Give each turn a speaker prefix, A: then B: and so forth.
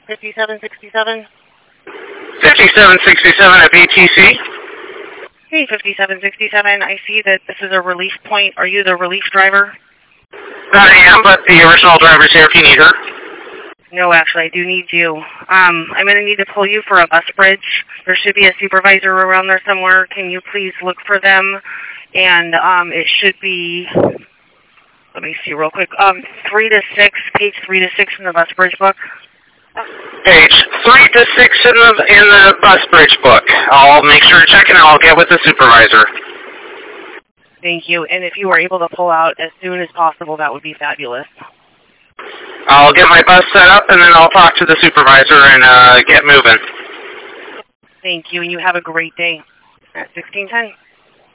A: 5767.
B: 5767 at BTC.
A: Hey, 5767, I see that this is a relief point. Are you the relief driver?
B: I am, but the original driver's here if you need her.
A: No, actually, I do need you. I'm going to need to pull you for a bus bridge. There should be a supervisor around there somewhere. Can you please look for them? And it should be, let me see real quick, 3 to 6, page 3 to 6 in the bus bridge book.
B: Page 3 to 6 in the bus bridge book. I'll make sure to check and I'll get with the supervisor.
A: Thank you. And if you were able to pull out as soon as possible, that would be fabulous.
B: I'll get my bus set up and then I'll talk to the supervisor and get moving.
A: Thank you, and you have a great day at 1610.